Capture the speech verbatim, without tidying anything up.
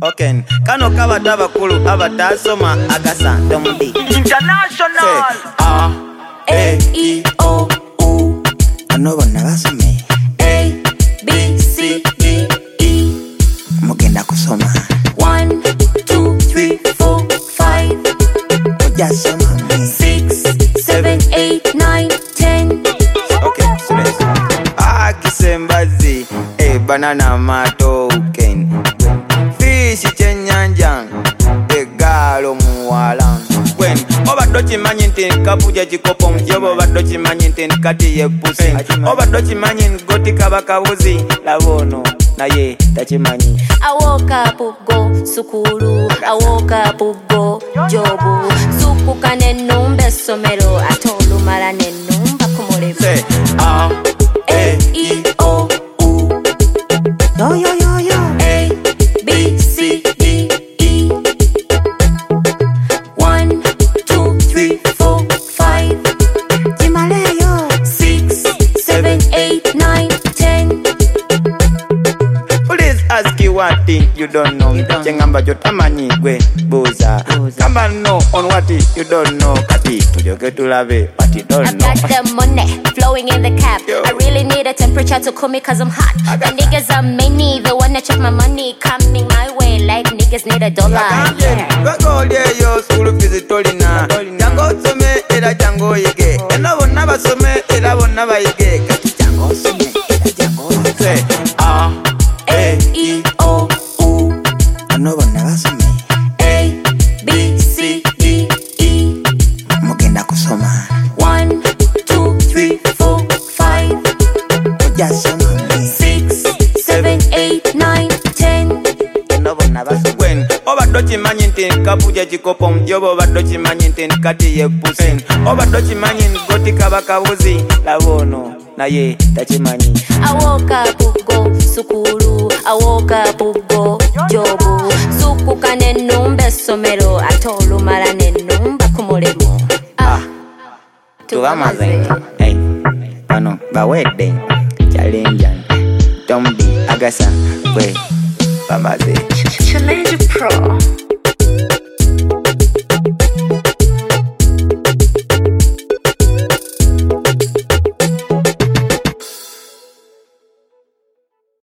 Okay, kano kabadde abakulu abatasoma agasa Tomdi International. Say A, E, I, O, U. Ano bonna basome A, B, C, D, E. mugenda kusoma One, two, three, four, five, ojja soma me six, seven, eight, nine, ten. Okay, stress. Ah, kisembazi, eh, banana matoken. Fish chenyanjang, eh, galo muwala. When obadde okimanyi nti kapuja kikopo yobo obadde okimanyi nti kati ye pusi obadde okimanyi goti kabakabuzi labono naye takimanyi. I woke up, go sukulu. I woke up, go jobu. Sukuka nenumba somero. Atolu mala nenumba kumulemu. Say A, E, I, O, U. Yo yo yo yo. A, B, C, D, E. One, two, three, four, five, Timaleyo. six, seven, eight, nine, ten. Please ask you one thing you don't know. Chengamba jotamanyi gwe buza. Kamba no on what you don't know. Kati tujoke tulabe what you don't I've know. got the money flowing in the cap. Yo. I really need a temperature to cool me cause I'm hot. The niggas are many, they wanna check my money coming my way like niggas need a dollar. Kanje bagolye yo school fees tolina. Jango some era jango yige. Ena bonna basome era bonna bayige. Kati jango some era jango yige. Say A, E, I, O, U. Ano bonna basome A, B, C, D, E. mugenda kusoma. One, two, three, four, five, Ojja soma me. six, seven, eight, nine, ten. When obadde okimanyi nti kapuja kikopo yobo obadde okimanyi nti kati ye pusi obadde okimanyi goti kabakabuzi labono naye takimanyi. I woke up, go sukulu. I woke up, go jobu. Sukuka nenumba somero. Atolu mala nenumba kumulemu. Ah, tubamaze hey bano bawedde challenge Tomdi agasa gwe bamaze Challenge Pro.